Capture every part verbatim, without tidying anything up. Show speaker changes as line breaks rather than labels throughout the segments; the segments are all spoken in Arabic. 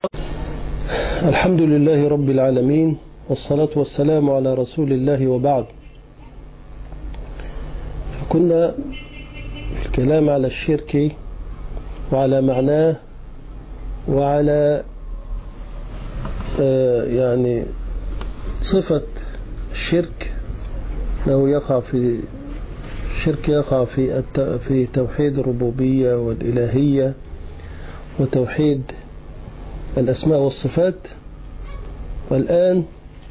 الحمد لله رب العالمين، والصلاة والسلام على رسول الله، وبعد. فكنا في الكلام على الشرك وعلى معناه وعلى آه يعني صفة الشرك، أنه يقع في الشرك يقع في في توحيد الربوبية والإلهية وتوحيد الأسماء والصفات. والآن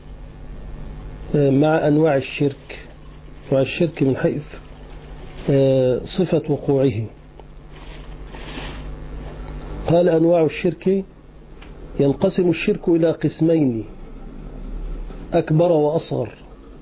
مع أنواع الشرك، أنواع الشرك من حيث صفة وقوعه. قال: أنواع الشرك: ينقسم الشرك إلى قسمين، أكبر وأصغر.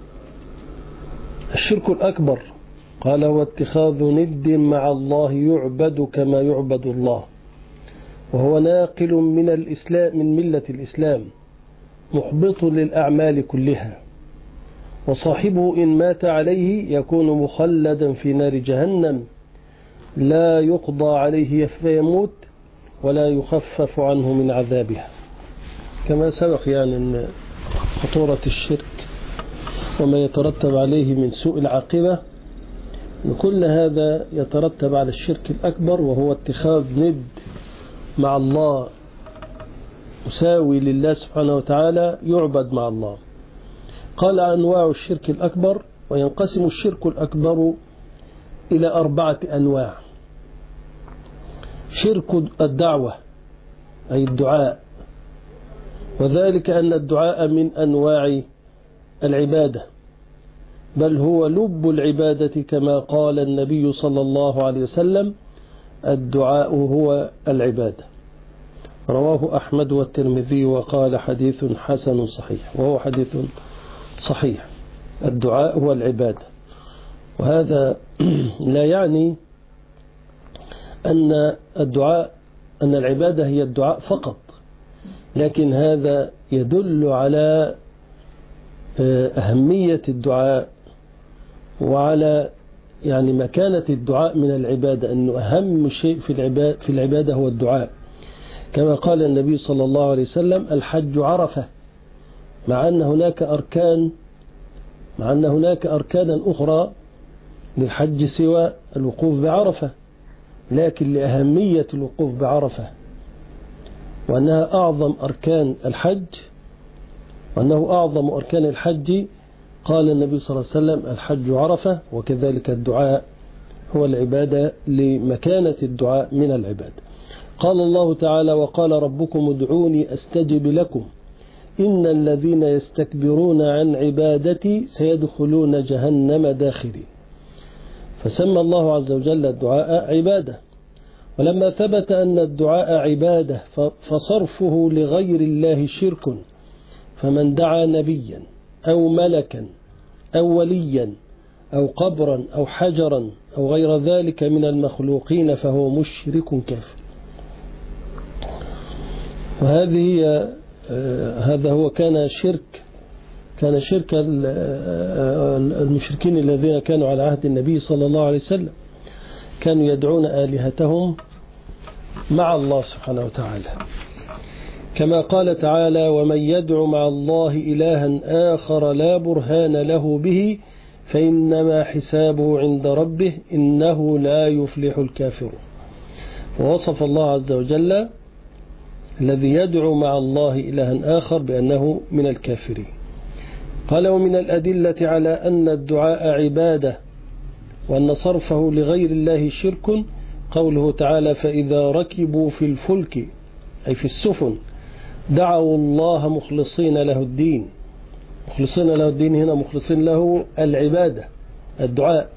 الشرك الأكبر قال: هو اتخاذ ند مع الله يعبد كما يعبد الله، وهو ناقل من الإسلام من ملة الإسلام، محبط للأعمال كلها، وصاحبه إن مات عليه يكون مخلدا في نار جهنم، لا يقضى عليه فيموت ولا يخفف عنه من عذابها. كما سبق يعني أن خطورة الشرك وما يترتب عليه من سوء العاقبة، وكل هذا يترتب على الشرك الأكبر، وهو اتخاذ ند مع الله مساوي لله سبحانه وتعالى يعبد مع الله. قال: أنواع الشرك الأكبر: وينقسم الشرك الأكبر إلى أربعة أنواع. شرك الدعوة أي الدعاء، وذلك أن الدعاء من أنواع العبادة، بل هو لب العبادة، كما قال النبي صلى الله عليه وسلم: الدعاء هو العبادة. رواه أحمد والترمذي وقال: حديث حسن صحيح، وهو حديث صحيح. الدعاء هو العبادة، وهذا لا يعني أن الدعاء أن العبادة هي الدعاء فقط، لكن هذا يدل على أهمية الدعاء وعلى يعني مكانة الدعاء من العبادة، أنه أهم شيء في العبادة في العبادة هو الدعاء، كما قال النبي صلى الله عليه وسلم: الحج عرفة. مع أن هناك أركان مع أن هناك أركانا أخرى للحج سوى الوقوف بعرفة، لكن لأهمية الوقوف بعرفة وأنها أعظم أركان الحج وأنه أعظم أركان الحج، قال النبي صلى الله عليه وسلم: الحج عرفة. وكذلك الدعاء هو العبادة لمكانة الدعاء من العبادة. قال الله تعالى: وقال ربكم ادعوني أستجب لكم إن الذين يستكبرون عن عبادتي سيدخلون جهنم داخرين. فسمى الله عز وجل الدعاء عبادة. ولما ثبت أن الدعاء عبادة فصرفه لغير الله شرك، فمن دعا نبيا أو ملكا أو وليا أو قبرا أو حجرا أو غير ذلك من المخلوقين فهو مشرك كافر. وهذه هذا هو كان شرك كان شرك المشركين الذين كانوا على عهد النبي صلى الله عليه وسلم، كانوا يدعون آلهتهم مع الله سبحانه وتعالى، كما قال تعالى: ومن يدع مع الله إلها آخر لا برهان له به فإنما حسابه عند ربه إنه لا يفلح الكافرون. ووصف الله عز وجل الذي يدعو مع الله إلها آخر بأنه من الكافرين. قال: ومن الأدلة على أن الدعاء عبادة وأن صرفه لغير الله شرك قوله تعالى: فإذا ركبوا في الفلك أي في السفن دعوا الله مخلصين له الدين. مخلصين له الدين هنا مخلصين له العبادة الدعاء.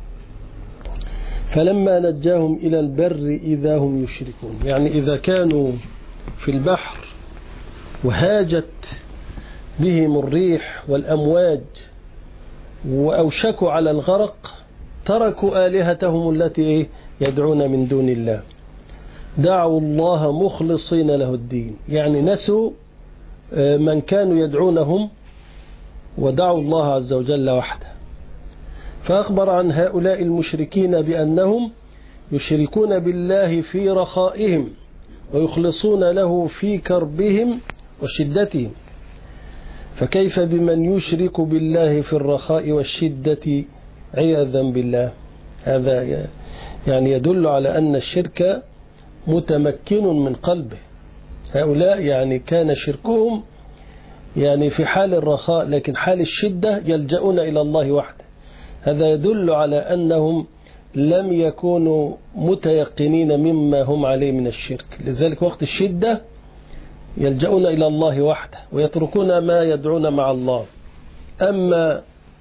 فلما نجاهم إلى البر إذا هم يشركون، يعني إذا كانوا في البحر وهاجت بهم الريح والأمواج وأوشكوا على الغرق تركوا آلهتهم التي يدعون من دون الله، دعوا الله مخلصين له الدين، يعني نسوا من كانوا يدعونهم ودعوا الله عز وجل وحده. فأخبر عن هؤلاء المشركين بأنهم يشركون بالله في رخائهم ويخلصون له في كربهم وشدتهم، فكيف بمن يشرك بالله في الرخاء والشدة عياذا بالله؟ هذا يعني يدل على أن الشرك متمكن من قلبه. هؤلاء يعني كان شركهم يعني في حال الرخاء، لكن حال الشدة يلجؤون إلى الله وحده. هذا يدل على أنهم لم يكونوا متيقنين مما هم عليه من الشرك، لذلك وقت الشدة يلجؤون إلى الله وحده ويتركون ما يدعون مع الله. أما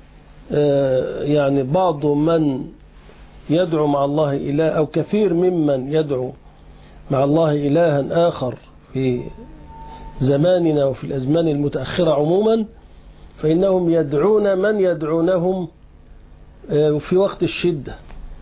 يعني بعض من يدعو مع الله إله، أو كثير ممن يدعو مع الله إلها آخر في زماننا وفي الأزمان المتأخرة عموما، فإنهم يدعون من يدعونهم في وقت الشدة،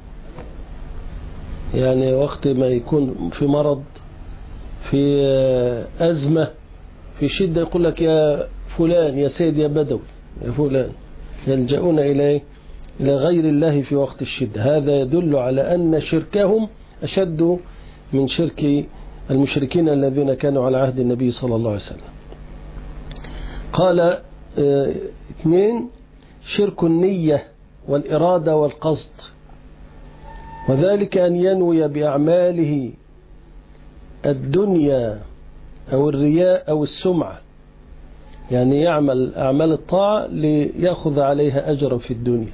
يعني وقت ما يكون في مرض، في أزمة، في شدة، يقول لك يا فلان، يا سيد، يا بدوي، يا فلان، يلجؤون إليه إلى غير الله في وقت الشدة. هذا يدل على أن شركهم أشد من شرك المشركين الذين كانوا على عهد النبي صلى الله عليه وسلم. قال اه اثنين: شرك النية والإرادة والقصد، وذلك أن ينوي بأعماله الدنيا أو الرياء أو السمعة، يعني يعمل أعمال الطاعة ليأخذ عليها أجرا في الدنيا،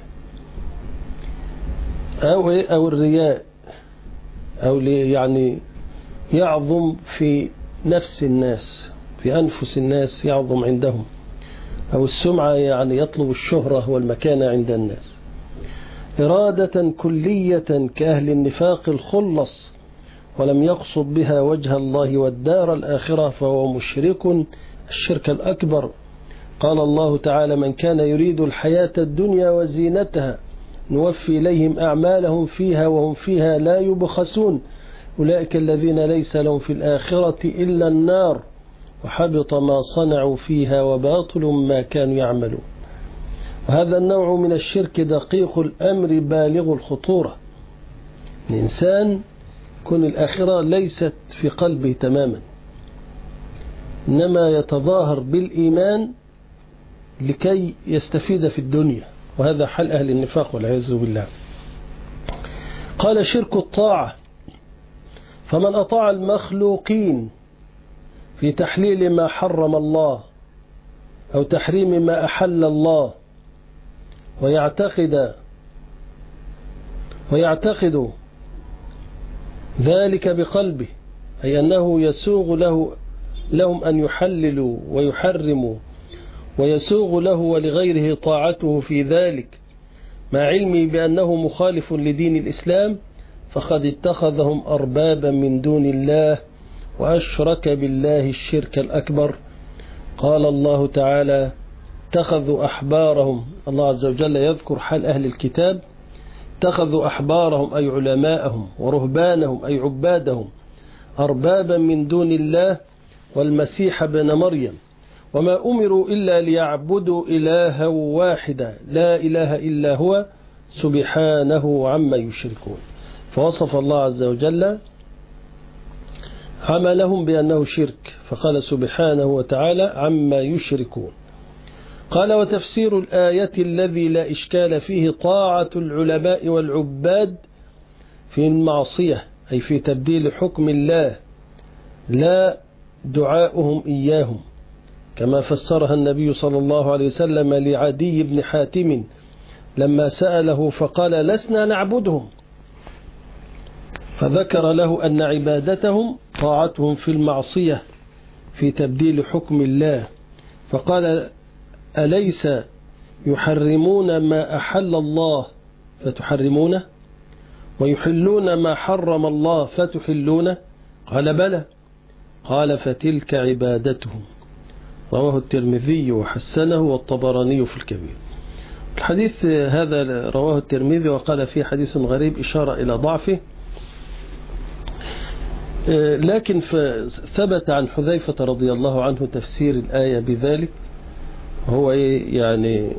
أو أو الرياء، أو يعني يعظم في نفس الناس، في أنفس الناس يعظم عندهم، أو السمعة يعني يطلب الشهرة والمكانة عند الناس. إرادة كلية كأهل النفاق الخلص ولم يقصد بها وجه الله والدار الآخرة فهو مشرك الشرك الأكبر. قال الله تعالى: من كان يريد الحياة الدنيا وزينتها نوفي إليهم أعمالهم فيها وهم فيها لا يبخسون أولئك الذين ليس لهم في الآخرة إلا النار وحبط ما صنعوا فيها وباطل ما كانوا يعملون. وهذا النوع من الشرك دقيق الأمر بالغ الخطورة. الإنسان يكون الآخرة ليست في قلبه تماما، إنما يتظاهر بالإيمان لكي يستفيد في الدنيا، وهذا حال أهل النفاق والعياذ بالله. قال: شرك الطاعة، فمن أطاع المخلوقين في تحليل ما حرم الله أو تحريم ما أحل الله ويعتقد ويعتقد ذلك بقلبه، أي أنه يسوغ له لهم أن يحللوا ويحرموا، ويسوغ له ولغيره طاعته في ذلك مع علمي بأنه مخالف لدين الإسلام، فقد اتخذهم أربابا من دون الله وأشرك بالله الشرك الأكبر. قال الله تعالى: اتخذوا أحبارهم، الله عز وجل يذكر حال أهل الكتاب، اتخذوا أحبارهم أي علماءهم ورهبانهم أي عبادهم أربابا من دون الله والمسيح بن مريم، وما أمروا إلا ليعبدوا إلها واحدا لا إله إلا هو سبحانه عما يشركون. فوصف الله عز وجل عملهم بأنه شرك، فقال سبحانه وتعالى عما يشركون. قال: وتفسير الآية الذي لا إشكال فيه طاعة العلماء والعباد في المعصية، أي في تبديل حكم الله، لا دعاؤهم إياهم، كما فسرها النبي صلى الله عليه وسلم لعدي بن حاتم لما سأله فقال: لسنا نعبدهم، فذكر له أن عبادتهم طاعتهم في المعصية في تبديل حكم الله، فقال: أليس يحرمون ما أحل الله فتحرمونه ويحلون ما حرم الله فتحلونه؟ قال: بلى. قال: فتلك عبادتهم. رواه الترمذي وحسنه والطبراني في الكبير. الحديث هذا رواه الترمذي وقال فيه حديث غريب إشارة إلى ضعفه، لكن ثبت عن حذيفة رضي الله عنه تفسير الآية بذلك، هو يعني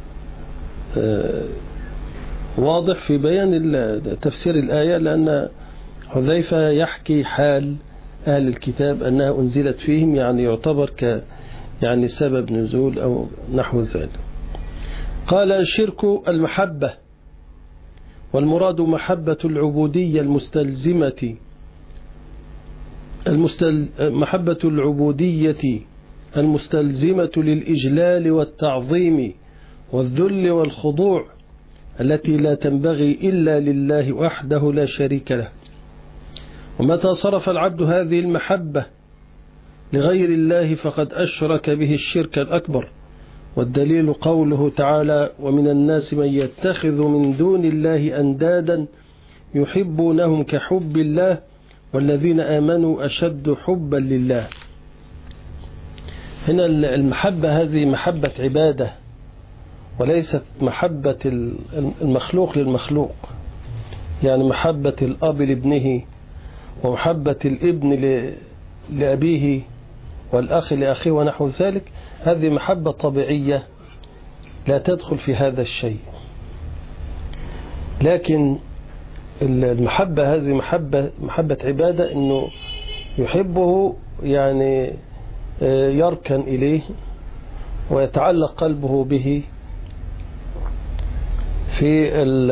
واضح في بيان تفسير الآية، لأن حذيفة يحكي حال أهل الكتاب أنها أنزلت فيهم، يعني يعتبر ك يعني سبب نزول أو نحو ذلك. قال الشرك المحبة، والمراد محبة العبودية المستلزمة المستل محبة العبودية المستلزمة للإجلال والتعظيم والذل والخضوع التي لا تنبغي إلا لله وحده لا شريك له. ومتى صرف العبد هذه المحبة لغير الله فقد أشرك به الشرك الأكبر، والدليل قوله تعالى: ومن الناس من يتخذ من دون الله أندادا يحبونهم كحب الله والذين آمنوا أشد حبا لله. هنا المحبة هذه محبة عبادة وليست محبة المخلوق للمخلوق، يعني محبة الأب لابنه ومحبة الابن لأبيه والأخ لأخيه ونحو ذلك، هذه محبة طبيعية لا تدخل في هذا الشيء. لكن المحبة هذه محبة محبة عبادة، إنه يحبه يعني يركن إليه ويتعلق قلبه به في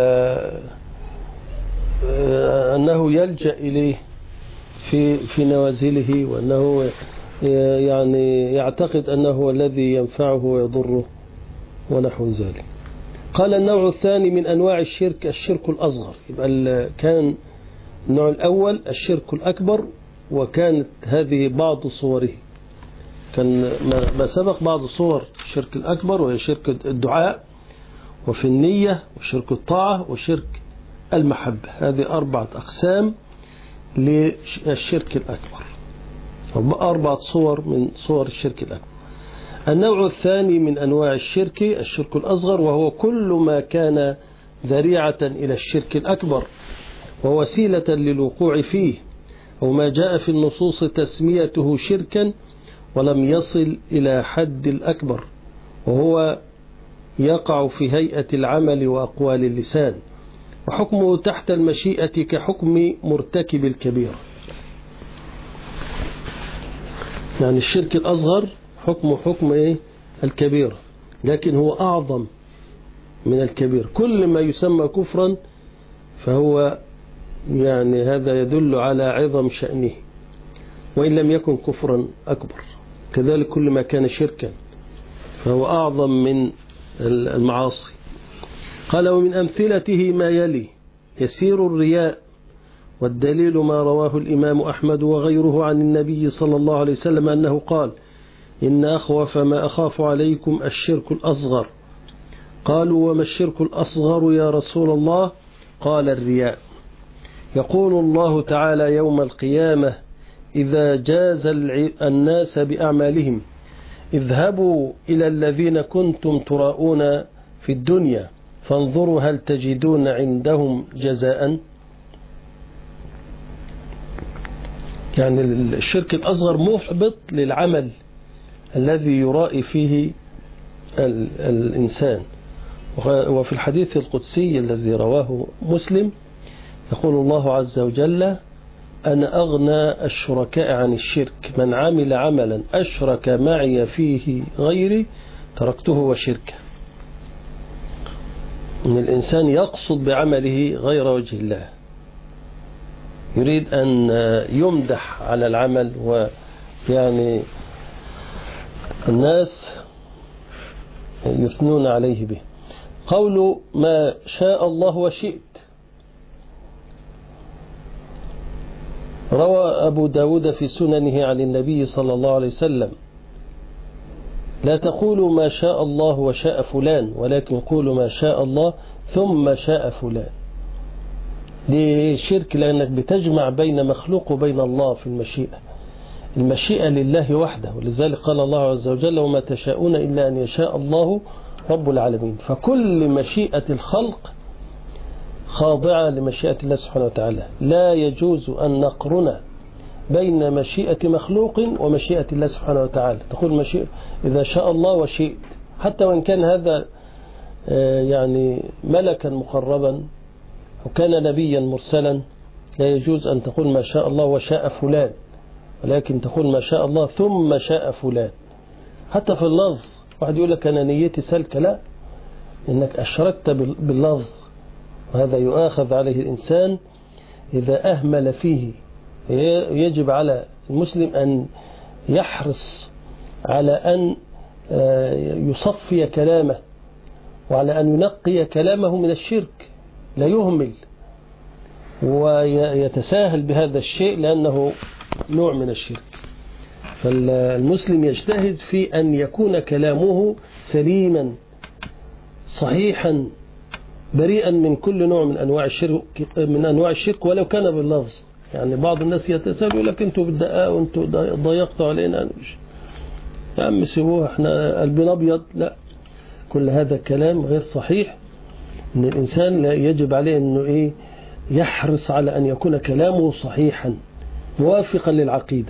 أنه يلجأ إليه في في نوازله، وأنه يعني يعتقد أنه هو الذي ينفعه ويضره ونحو ذلك. قال النوع الثاني من أنواع الشرك الشرك الأصغر. يبقى كان النوع الأول الشرك الأكبر، وكانت هذه بعض صوره، كان ما سبق بعض صور الشرك الأكبر، وهي شرك الدعاء وفي النية وشرك الطاعة وشرك المحبة. هذه أربعة أقسام للشرك الأكبر، أربعة صور من صور الشرك الأكبر. النوع الثاني من أنواع الشرك الشرك الأصغر، وهو كل ما كان ذريعة إلى الشرك الأكبر ووسيلة للوقوع فيه، أو ما جاء في النصوص تسميته شركا ولم يصل إلى حد الأكبر، وهو يقع في هيئة العمل وأقوال اللسان، وحكمه تحت المشيئة كحكم مرتكب الكبيرة. يعني الشرك الأصغر حكمه حكم إيه؟ الكبيرة، لكن هو أعظم من الكبير. كل ما يسمى كفرا فهو يعني هذا يدل على عظم شأنه، وإن لم يكن كفرا أكبر. كذلك كل ما كان شركا فهو أعظم من المعاصي. قال: ومن أمثلته ما يلي: يسير الرياء، والدليل ما رواه الإمام أحمد وغيره عن النبي صلى الله عليه وسلم أنه قال: إن أخوف ما أخاف عليكم الشرك الأصغر. قالوا: وما الشرك الأصغر يا رسول الله؟ قال: الرياء. يقول الله تعالى يوم القيامة إذا جاز الناس بأعمالهم: اذهبوا إلى الذين كنتم تراءون في الدنيا فانظروا هل تجدون عندهم جزاء. يعني الشرك الأصغر محبط للعمل الذي يرائي فيه الإنسان. وفي الحديث القدسي الذي رواه مسلم يقول الله عز وجل: أنا أغنى الشركاء عن الشرك، من عمل عملا أشرك معي فيه غيري تركته وشركه. إن الإنسان يقصد بعمله غير وجه الله، يريد أن يمدح على العمل، ويعني الناس يثنون عليه به. قول ما شاء الله وشئت. روى أبو داود في سننه عن النبي صلى الله عليه وسلم: لا تقولوا ما شاء الله وشاء فلان، ولكن قولوا ما شاء الله ثم شاء فلان. دي شرك، لأنك بتجمع بين مخلوق وبين الله في المشيئة. المشيئة لله وحده، ولذلك قال الله عز وجل: وما تشاءون إلا أن يشاء الله رب العالمين. فكل مشيئة الخلق خاضعة لمشيئة الله سبحانه وتعالى. لا يجوز أن نقرن بين مشيئة مخلوق ومشيئة الله سبحانه وتعالى. تقول مشيئة إذا شاء الله وشئت، حتى وإن كان هذا يعني ملكا مقربا وكان نبيا مرسلا، لا يجوز أن تقول ما شاء الله وشاء فلان، ولكن تقول ما شاء الله ثم شاء فلان. حتى في اللفظ واحد يقول لك أنا نيتي سلكة، لا، إنك أشركت باللفظ، وهذا يؤاخذ عليه الإنسان إذا أهمل فيه. يجب على المسلم أن يحرص على أن يصفي كلامه، وعلى أن ينقي كلامه من الشرك، لا يهمل ويتساهل بهذا الشيء لأنه نوع من الشرك. فالمسلم يجتهد في أن يكون كلامه سليما صحيحا بريئا من كل نوع من أنواع الشرك من أنواع الشرك ولو كان باللفظ. يعني بعض الناس يتساهلوا يقول لك أنتوا بالدقاء وأنتوا ضيقتوا علينا، يا عم سيبوه احنا قلبنا أبيض. لا، كل هذا كلام غير صحيح. إن الإنسان لا يجب عليه أنه إيه يحرص على أن يكون كلامه صحيحا موافقا للعقيدة.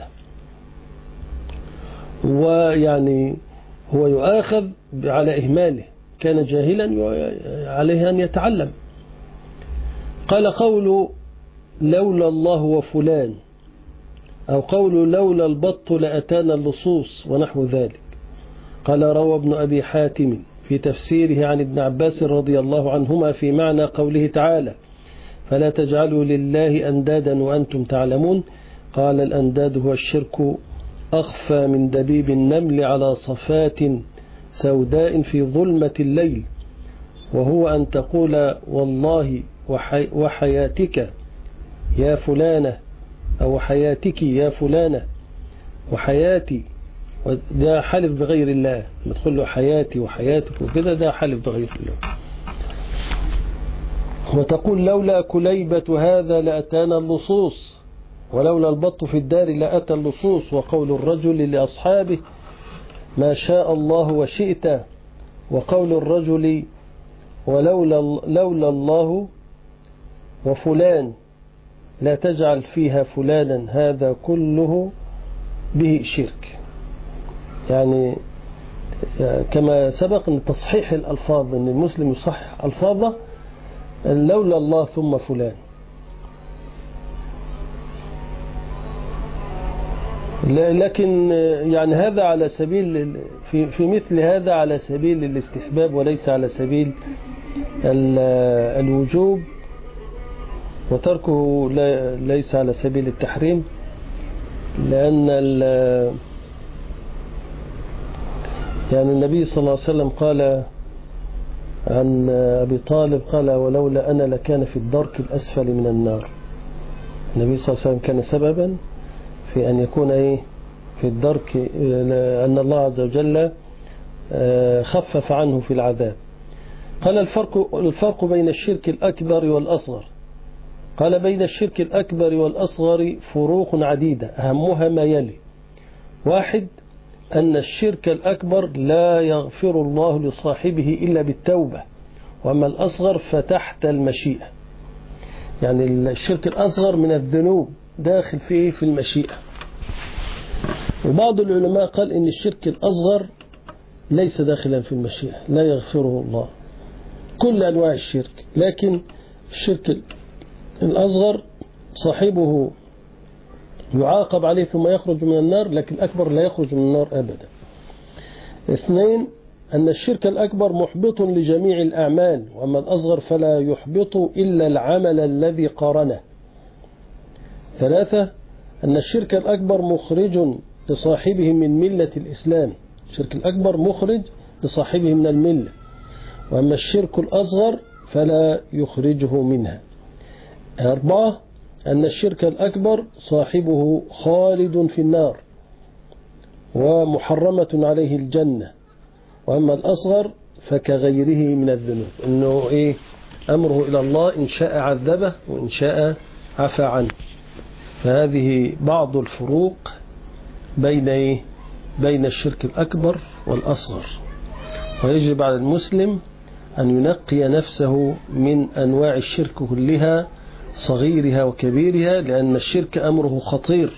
ويعني هو يؤاخذ على إهماله، كان جاهلا عليه أن يتعلم. قال قول لولا الله وفلان، أو قول لولا البط لأتانا اللصوص ونحو ذلك. قال روى ابن أبي حاتم في تفسيره عن ابن عباس رضي الله عنهما في معنى قوله تعالى فلا تجعلوا لله أندادا وأنتم تعلمون. قال الأنداد هو الشرك أخفى من دبيب النمل على صفات سوداء في ظلمة الليل، وهو أن تقول والله وحي وحياتك يا فلانة، أو حياتك يا فلانة، وحياتي، ده حلف بغير الله. ما تقول له حياتي وحياتك وكذا، ده حلف بغير الله. وتقول لولا كليبة هذا لأتانا اللصوص، ولولا البط في الدار لأتى اللصوص. وقول الرجل لأصحابه ما شاء الله وشئت، وقول الرجل ولولا لولا الله وفلان لا تجعل فيها فلانا، هذا كله به شرك. يعني كما سبق أن تصحيح الألفاظ، أن المسلم يصحح ألفاظه لولا الله ثم فلان. لكن يعني هذا على سبيل في في مثل هذا على سبيل الاستحباب وليس على سبيل الوجوب، وتركه ليس على سبيل التحريم، لأن يعني النبي صلى الله عليه وسلم قال عن أبي طالب قال ولولا أنا لكان في الدرك الأسفل من النار. النبي صلى الله عليه وسلم كان سببا في أن يكون إيه في الدرك، أن الله عز وجل خفف عنه في العذاب. قال الفرق, الفرق بين الشرك الأكبر والأصغر. قال بين الشرك الأكبر والأصغر فروق عديدة أهمها ما يلي: واحد، أن الشرك الأكبر لا يغفر الله لصاحبه إلا بالتوبة، وأما الأصغر فتحت المشيئة. يعني الشرك الأصغر من الذنوب داخل فيه في المشيئة. وبعض العلماء قال إن الشرك الأصغر ليس داخلا في المشيئة، لا يغفره الله كل أنواع الشرك، لكن الشرك الأصغر صاحبه يعاقب عليه ثم يخرج من النار، لكن الأكبر لا يخرج من النار أبدا. اثنين، أن الشرك الأكبر محبط لجميع الأعمال، وأما الأصغر فلا يحبط إلا العمل الذي قارنه. ثلاثة، أن الشرك الأكبر مخرج لصاحبه من ملة الإسلام. الشرك الأكبر مخرج لصاحبه من الملة، وأما الشرك الأصغر فلا يخرجه منها. أربعة، أن الشرك الأكبر صاحبه خالد في النار ومحرمة عليه الجنة، وأما الأصغر فكغيره من الذنوب، إنه إيه أمره إلى الله، إن شاء عذبه وإن شاء عفى عنه. فهذه بعض الفروق بين إيه بين الشرك الأكبر والأصغر. ويجب على المسلم أن ينقي نفسه من أنواع الشرك كلها صغيرها وكبيرها، لأن الشرك أمره خطير،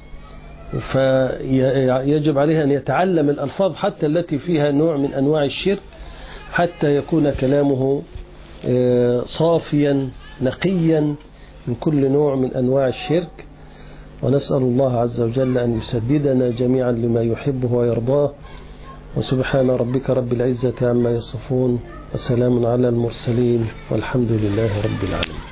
فيجب عليه أن يتعلم الألفاظ حتى التي فيها نوع من أنواع الشرك، حتى يكون كلامه صافيا نقيا من كل نوع من أنواع الشرك. ونسأل الله عز وجل أن يسددنا جميعا لما يحبه ويرضاه. وسبحان ربك رب العزة عما يصفون، وسلام على المرسلين، والحمد لله رب العالمين.